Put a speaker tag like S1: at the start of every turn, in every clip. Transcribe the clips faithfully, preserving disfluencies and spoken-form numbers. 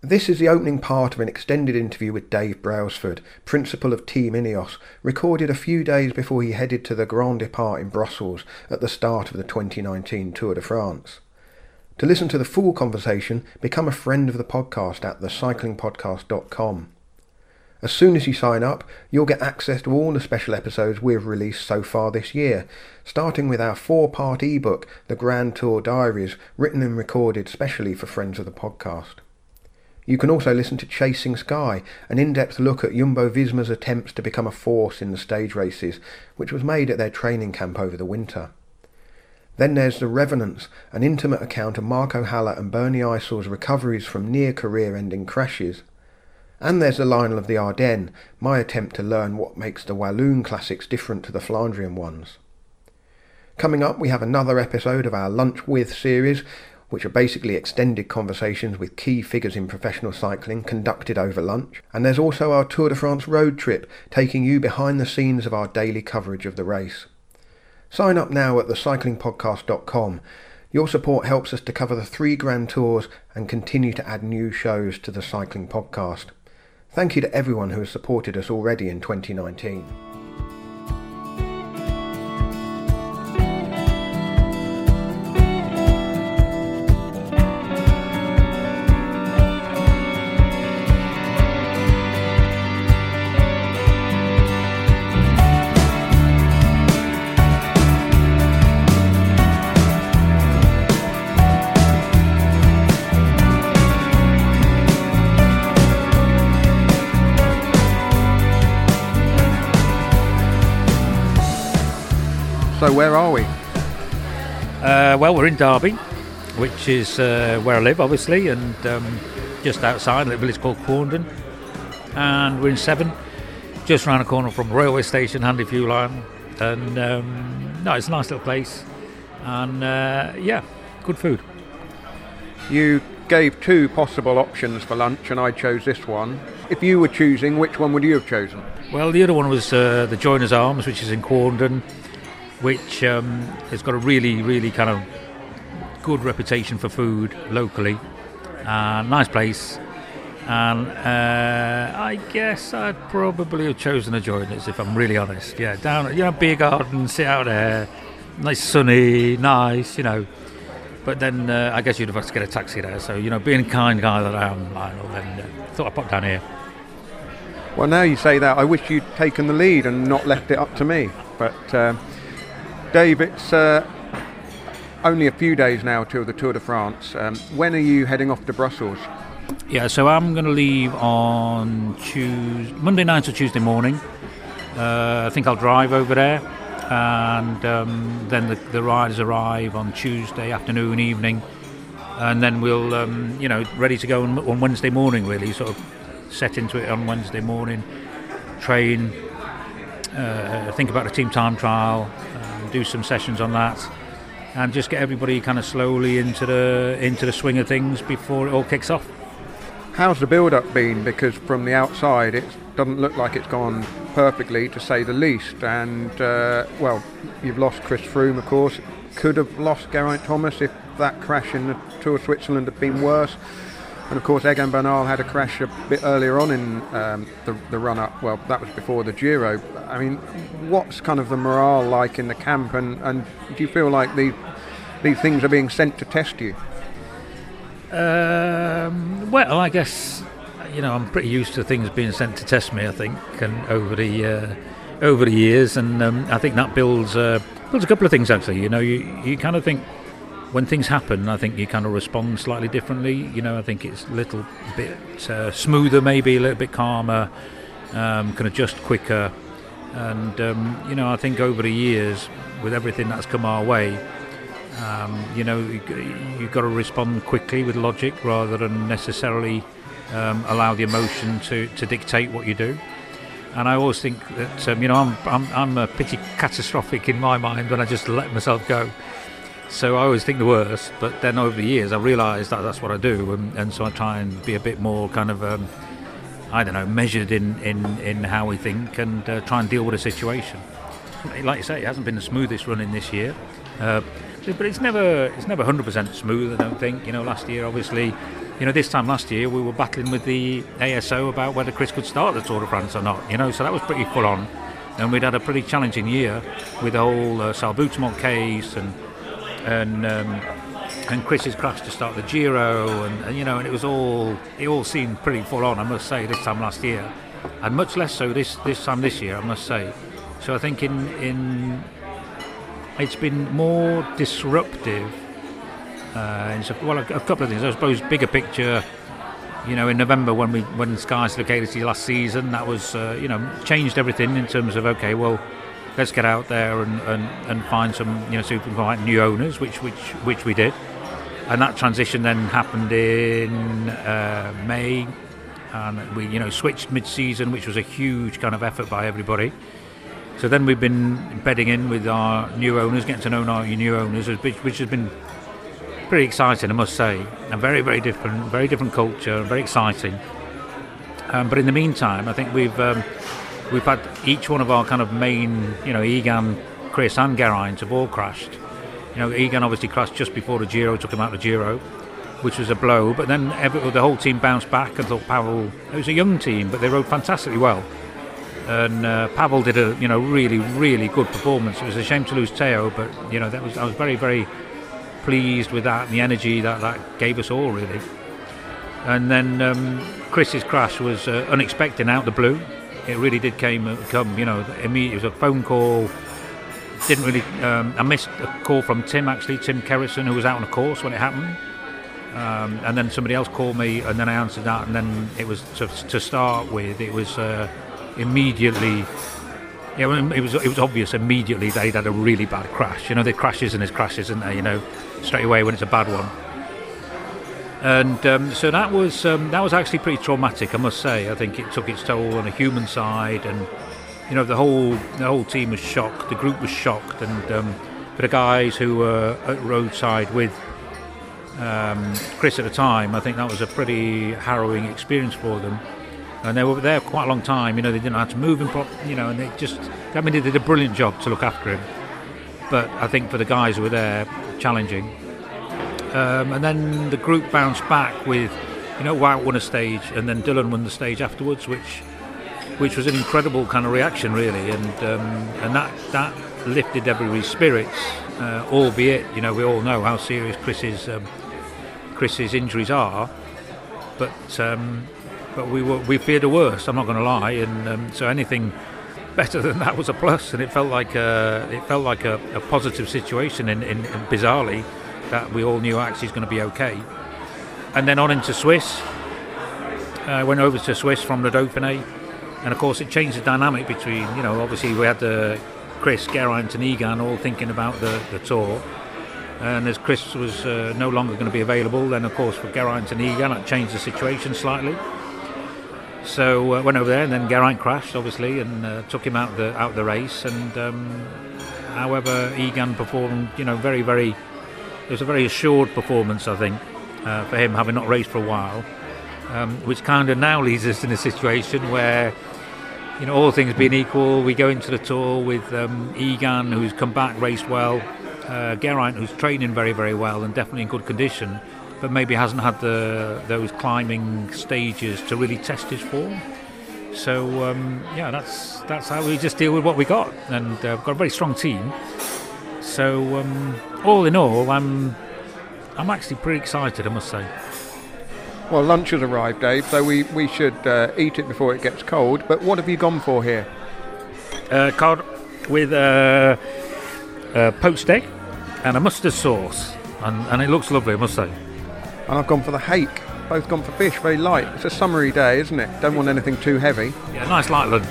S1: This is the opening part of an extended interview with Dave Brailsford, principal of Team Ineos, recorded a few days before he headed to the Grand Depart in Brussels at the start of the twenty nineteen Tour de France. To listen to the full conversation, become a friend of the podcast at the cycling podcast dot com. As soon as you sign up, you'll get access to all the special episodes we've released so far this year, starting with our four-part ebook, The Grand Tour Diaries, written and recorded specially for friends of the podcast. You can also listen to Chasing Sky, an in-depth look at Jumbo-Visma's attempts to become a force in the stage races, which was made at their training camp over the winter. Then there's The Revenants, an intimate account of Marco Haller and Bernie Eisel's recoveries from near career-ending crashes. And there's the Lionel of the Ardennes, my attempt to learn what makes the Walloon Classics different to the Flandrian ones. Coming up, we have another episode of our Lunch With series, which are basically extended conversations with key figures in professional cycling conducted over lunch. And there's also our Tour de France road trip, taking you behind the scenes of our daily coverage of the race. Sign up now at the cycling podcast dot com. Your support helps us to cover the three Grand Tours and continue to add new shows to the Cycling Podcast. Thank you to everyone who has supported us already in twenty nineteen. So where are we?
S2: Uh, well, we're in Derby, which is uh, where I live, obviously, and um, just outside a little village called Quarndon. And we're in Severn, just round the corner from the railway station, handy fuel line. And um, no, it's a nice little place. And uh, yeah, good food.
S1: You gave two possible options for lunch, and I chose this one. If you were choosing, which one would you have chosen?
S2: Well, the other one was uh, the Joiners Arms, which is in Quarndon, which um, has got a really, really kind of good reputation for food locally. Uh, nice place. And uh, I guess I'd probably have chosen the Joiners, if I'm really honest. Yeah, down, you know, beer garden, sit out there, nice sunny, nice, you know. But then uh, I guess you'd have had to get a taxi there. So, you know, being a kind guy that I am, Lionel, then uh, thought I'd pop down here.
S1: Well, now you say that, I wish you'd taken the lead and not left it up to me. But... Uh, Dave, it's uh, only a few days now till the Tour de France. Um, when are you heading off to Brussels?
S2: Yeah, so I'm going to leave on Tuesday, Monday night or Tuesday morning. Uh, I think I'll drive over there, and um, then the, the riders arrive on Tuesday afternoon, evening, and then we'll, um, you know, ready to go on, on Wednesday morning. Really, sort of set into it on Wednesday morning, train, uh, think about the team time trial. Do some sessions on that, and just get everybody kind of slowly into the into the swing of things before it all kicks off.
S1: How's the build-up been? Because from the outside, it doesn't look like it's gone perfectly, to say the least. And uh, well, you've lost Chris Froome, of course. Could have lost Geraint Thomas if that crash in the Tour of Switzerland had been worse. And of course, Egan Bernal had a crash a bit earlier on in um, the, the run-up. Well, that was before the Giro. I mean, what's kind of the morale like in the camp, and, and do you feel like these these things are being sent to test you?
S2: Um, well, I guess, you know, I'm pretty used to things being sent to test me, I think, and over the uh, over the years, and um, I think that builds uh, builds a couple of things actually. You know, you you kind of think. When things happen, I think you kind of respond slightly differently. You know, I think it's a little bit uh, smoother, maybe a little bit calmer, um, can adjust quicker. And, um, you know, I think over the years, with everything that's come our way, um, you know, you, you've got to respond quickly with logic rather than necessarily um, allow the emotion to, to dictate what you do. And I always think that, um, you know, I'm, I'm, I'm a pretty catastrophic in my mind when I just let myself go. So I always think the worst, but then over the years I realised that that's what I do, and, and so I try and be a bit more kind of, um, I don't know, measured in, in, in how we think, and uh, try and deal with a situation. Like you say, it hasn't been the smoothest running this year, uh, but it's never it's never one hundred percent smooth, I don't think. You know, last year obviously you know, this time last year we were battling with the A S O about whether Chris could start the Tour de France or not. You know, so that was pretty full on, and we'd had a pretty challenging year with the whole uh, Salbutamol case and and um, and Chris's crash to start the Giro, and, and you know, and it was all it all seemed pretty full on, I must say, this time last year, and much less so this this time this year, I must say. So I think in in it's been more disruptive. Uh, and so, well, a, a couple of things. I suppose bigger picture. You know, in November when we when Sky Celebrity last season, that was uh, you know changed everything in terms of okay, well, let's get out there and, and, and find some you know super new owners, which which which we did, and that transition then happened in uh, May, and we you know switched mid-season, which was a huge kind of effort by everybody. So then we've been bedding in with our new owners, getting to know our new owners, which, which has been pretty exciting, I must say, and very, very different, very different culture, very exciting. Um, but in the meantime, I think we've um, we've had each one of our kind of main, you know, Egan, Chris, and Geraint have all crashed. You know, Egan obviously crashed just before the Giro, took him out of the Giro, which was a blow. But then every, the whole team bounced back and thought Pavel. It was a young team, but they rode fantastically well. And uh, Pavel did a, you know, really, really good performance. It was a shame to lose Theo, but you know, that was I was very, very pleased with that and the energy that that gave us all, really. And then um, Chris's crash was uh, unexpected, out of the blue. It really did came uh, come, you know, immediately. It was a phone call. Didn't really. Um, I missed a call from Tim actually, Tim Kerrison, who was out on a course when it happened. Um, and then somebody else called me, and then I answered that. And then it was to, to start with. It was uh, immediately. Yeah, well, it was it was obvious immediately they'd had a really bad crash. You know, there crashes and there's crashes, isn't there? You know, straight away when it's a bad one. And um, so that was um, that was actually pretty traumatic, I must say. I think it took its toll on the human side, and you know, the whole the whole team was shocked, the group was shocked, and um, for the guys who were at roadside with um, Chris at the time, I think that was a pretty harrowing experience for them. And they were there quite a long time, you know, they didn't know how to move him properly, you know, and they just, I mean, they did a brilliant job to look after him. But I think for the guys who were there, challenging. Um, and then the group bounced back with, you know, Wout won a stage, and then Dylan won the stage afterwards, which which was an incredible kind of reaction, really. And um, and that, that lifted everybody's spirits, uh, albeit, you know, we all know how serious Chris's, um, Chris's injuries are. But... Um, But we were, we feared the worst, I'm not going to lie, and um, so anything better than that was a plus, and it felt like a, it felt like a, a positive situation, in, in, in bizarrely, that we all knew actually it's going to be okay. And then on into Swiss, I uh, went over to Swiss from the Dauphiné, and of course it changed the dynamic between, you know, obviously we had the Chris, Geraint and Egan all thinking about the, the Tour, and as Chris was uh, no longer going to be available, then of course for Geraint and Egan it changed the situation slightly. So I uh, went over there, and then Geraint crashed, obviously, and uh, took him out of the out of the race. And um, however, Egan performed, you know, very, very. It was a very assured performance, I think, uh, for him, having not raced for a while, um, which kind of now leaves us in a situation where, you know, all things being equal, we go into the Tour with um, Egan, who's come back, raced well, uh, Geraint, who's training very, very well and definitely in good condition, but maybe hasn't had the those climbing stages to really test his form. So um, yeah, that's that's how we just deal with what we got, and uh, we've got a very strong team. So um, all in all, I'm I'm actually pretty excited, I must say.
S1: Well, lunch has arrived, Dave, so we we should uh, eat it before it gets cold. But what have you gone for here?
S2: Uh, cod with uh, uh, poached egg and a mustard sauce, and, and it looks lovely, I must say.
S1: And I've gone for the hake. Both gone for fish, very light. It's a summery day, isn't it? Don't want anything too heavy.
S2: Yeah, nice light lunch.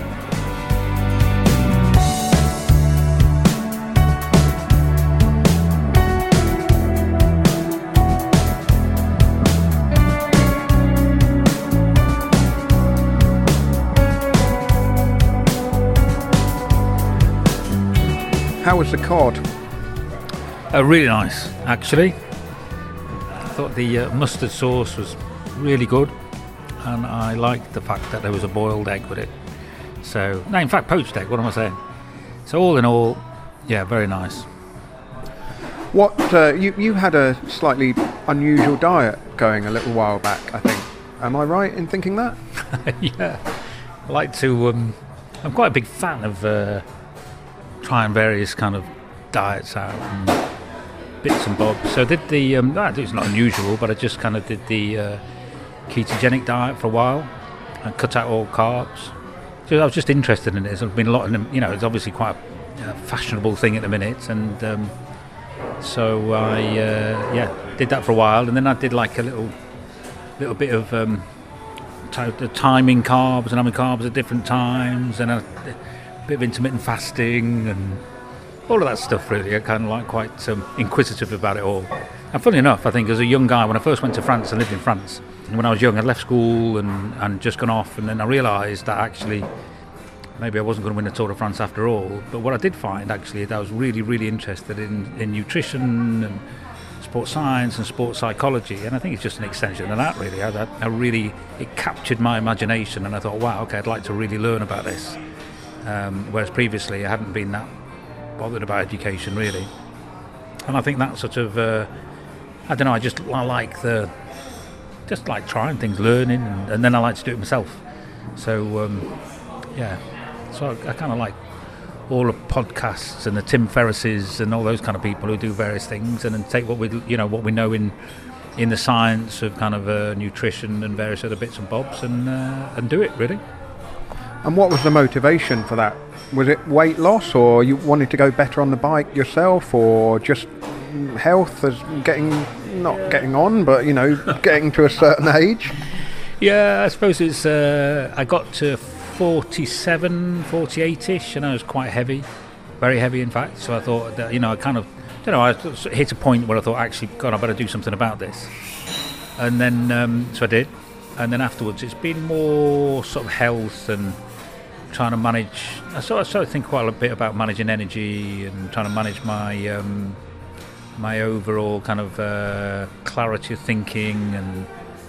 S1: How was the cod?
S2: Uh, really nice, actually. I thought the uh, mustard sauce was really good, and I liked the fact that there was a boiled egg with it. So, no, in fact, poached egg, what am I saying? So all in all, yeah, very nice.
S1: What uh, you you had a slightly unusual diet going a little while back, I think. Am I right in thinking that?
S2: Yeah, I like to. Um, I'm quite a big fan of uh, trying various kind of diets out and bits and bobs. So I did the. Um, no, it's not unusual, but I just kind of did the uh, ketogenic diet for a while and cut out all carbs. So I was just interested in it. There's been a lot of them. You know, it's obviously quite a uh, fashionable thing at the minute, and um, so I uh, yeah did that for a while, and then I did like a little. little bit of um, t- the timing carbs and having carbs at different times, and a, a bit of intermittent fasting and all of that stuff. Really, I kind of like quite um, inquisitive about it all. And funny enough, I think as a young guy, when I first went to France, I lived in France. And when I was young, I'd left school and, and just gone off, and then I realised that actually maybe I wasn't going to win the Tour de France after all. But what I did find actually, that I was really, really interested in, in nutrition and sports science and sports psychology, and I think it's just an extension of that really. I, I really, it captured my imagination, and I thought, wow, okay, I'd like to really learn about this, um, whereas previously I hadn't been that bothered about education really. And I think that sort of uh, I don't know, I just I like the just like trying things, learning, and, and then I like to do it myself. So um, yeah, so I, I kind of like all the podcasts and the Tim Ferrisses and all those kind of people who do various things, and then take what we you know what we know in in the science of kind of uh, nutrition and various other bits and bobs, and uh, and do it really.
S1: And what was the motivation for that? Was it weight loss, or you wanted to go better on the bike yourself, or just health as getting not getting on, but you know getting to a certain age?
S2: Yeah, I suppose it's. Uh, I got to forty-seven, forty-eight-ish, and I was quite heavy, very heavy in fact. So I thought that, you know, I kind of, you know, I hit a point where I thought, actually, God, I better do something about this. And then, um, so I did. And then afterwards, it's been more sort of health and trying to manage. I sort of, sort of think quite a bit about managing energy and trying to manage my um, my overall kind of uh, clarity of thinking, and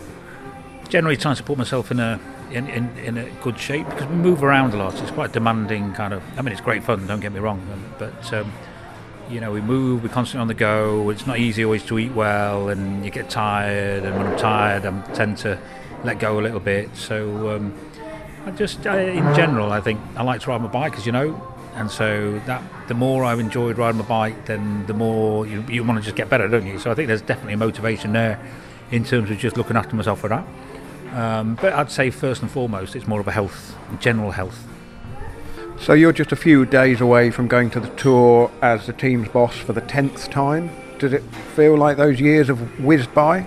S2: generally trying to put myself in a In, in, in a good shape, because we move around a lot. It's quite demanding kind of, I mean, it's great fun, don't get me wrong, but um, you know, we move, we're constantly on the go. It's not easy always to eat well, and you get tired, and when I'm tired I tend to let go a little bit. So um, I just I, in general I think I like to ride my bike, as you know, and so that the more I've enjoyed riding my bike, then the more you, you want to just get better, don't you? So I think there's definitely a motivation there in terms of just looking after myself for that. Um, but I'd say first and foremost it's more of a health, general health.
S1: So you're just a few days away from going to the Tour as the team's boss for the tenth time. Does it feel like those years have whizzed by?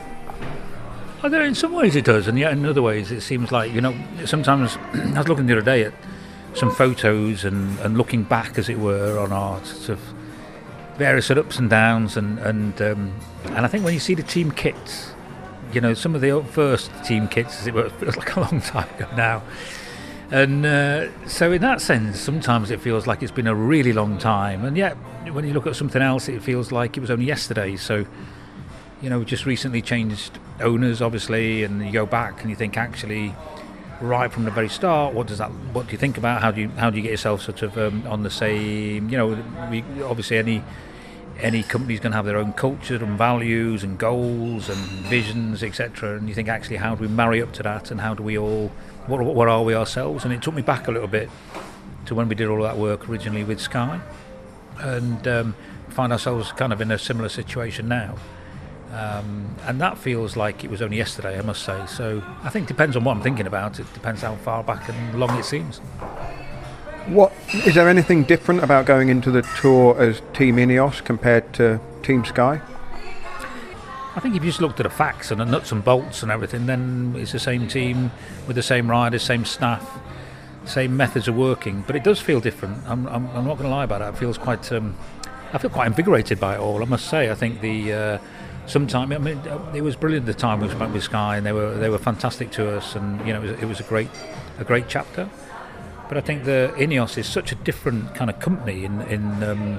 S2: I don't know, in some ways it does, and yet in other ways it seems like, you know, sometimes I was looking the other day at some photos and, and looking back, as it were, on our sort of various ups and downs, and and, um, and I think when you see the team kits, you know, some of the first team kits, as it were, it feels like a long time ago now. And uh, so in that sense, sometimes it feels like it's been a really long time. And yet, when you look at something else, it feels like it was only yesterday. So, you know, we just recently changed owners, obviously, and you go back and you think, actually, right from the very start, what does that, what do you think about? How do you, how do you get yourself sort of um, on the same, you know, we, obviously any... Any company's going to have their own culture and values and goals and visions, et cetera. And you think, actually, how do we marry up to that? And how do we all, what, what are we ourselves? And it took me back a little bit to when we did all that work originally with Sky, and um, find ourselves kind of in a similar situation now. Um, and that feels like it was only yesterday, I must say. So I think it depends on what I'm thinking about. It depends how far back and long it seems.
S1: What is there anything different about going into the Tour as Team Ineos compared to Team Sky?
S2: I think if you just looked at the facts and the nuts and bolts and everything, then it's the same team with the same riders, same staff, same methods of working. But it does feel different. I'm, I'm, I'm not going to lie about it. It feels quite. Um, I feel quite invigorated by it all, I must say. I think the uh, sometime. I mean, it was brilliant the time we spent with Sky, and they were they were fantastic to us, and you know, it was, it was a great a great chapter. But I think the Ineos is such a different kind of company in in um,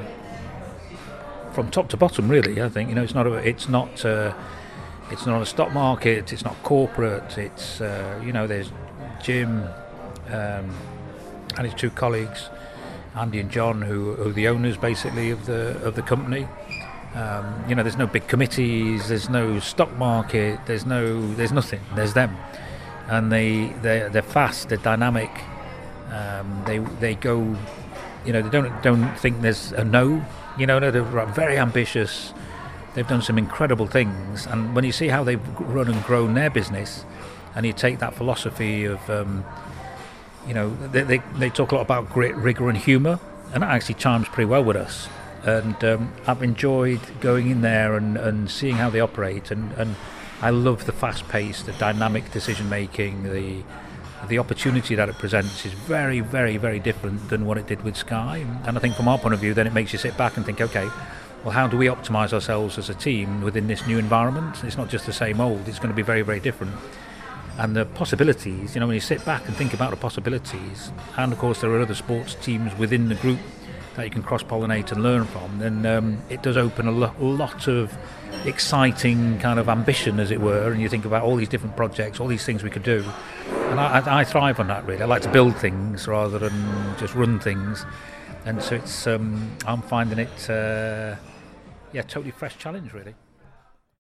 S2: from top to bottom. Really, I think, you know, it's not a, it's not uh, it's not a stock market. It's not corporate. It's uh, you know, there's Jim um, and his two colleagues, Andy and John, who, who are the owners basically of the of the company, Um, you know, there's no big committees, there's no stock market, there's no, there's nothing. There's them, and they they they're fast, they're dynamic. Um, they they go, you know, they don't don't think there's a no. You know, they're very ambitious. They've done some incredible things, and when you see how they've run and grown their business, and you take that philosophy of, um, you know, they, they they talk a lot about grit, rigour, and humour, and that actually chimes pretty well with us. And um, I've enjoyed going in there and, and seeing how they operate, and, and I love the fast pace, the dynamic decision making, the the opportunity that it presents is very, very, very different than what it did with Sky. And, and I think from our point of view, then it makes you sit back and think, okay, well, how do we optimise ourselves as a team within this new environment? It's not just the same old, it's going to be very, very different. And the possibilities, you know, when you sit back and think about the possibilities, and of course there are other sports teams within the group that you can cross-pollinate and learn from, then um, it does open a lo- lot of exciting kind of ambition, as it were, and you think about all these different projects, all these things we could do. And I, I, I thrive on that, really. I like to build things rather than just run things. And so it's um, I'm finding it, uh, yeah, totally fresh challenge, really.